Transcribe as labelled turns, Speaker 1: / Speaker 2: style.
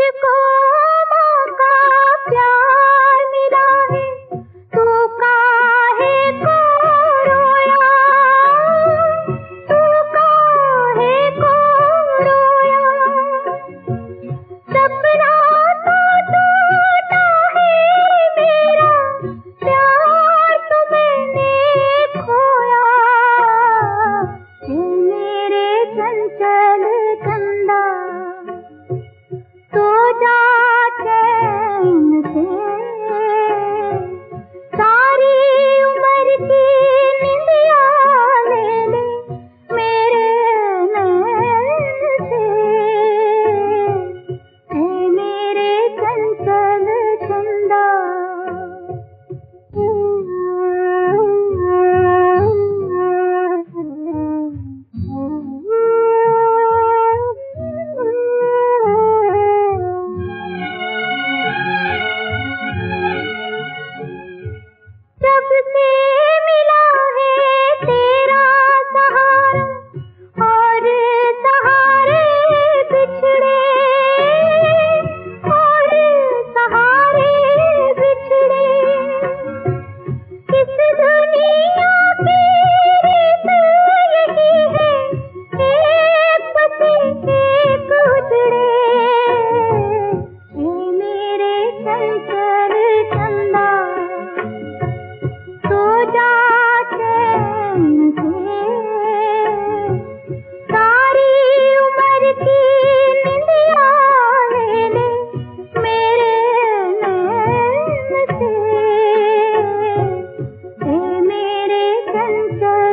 Speaker 1: मुझको मौका प्यार मिला है, तू काहे को रोया, तू काहे को रोया। सपना तो टूटा है मेरा, प्यार तो मैंने खोया। मेरे चंचल चंदा तो जा चैन से, सारी उम्र की निंदिया ले ले मेरे नैन से। ऐ मेरे चंचल चंदा। जब से मिला है तेरा सहारा, और सहारे बिछड़े, और सहारे बिछड़े। इस दुनिया की रीत यही है, एक बसे एक उजड़े। ऐ मेरे चंचल चंदा तो जा चैन से, सारी उम्र की निंदिया ले ले मेरे नैन से। ऐ मेरे चंचल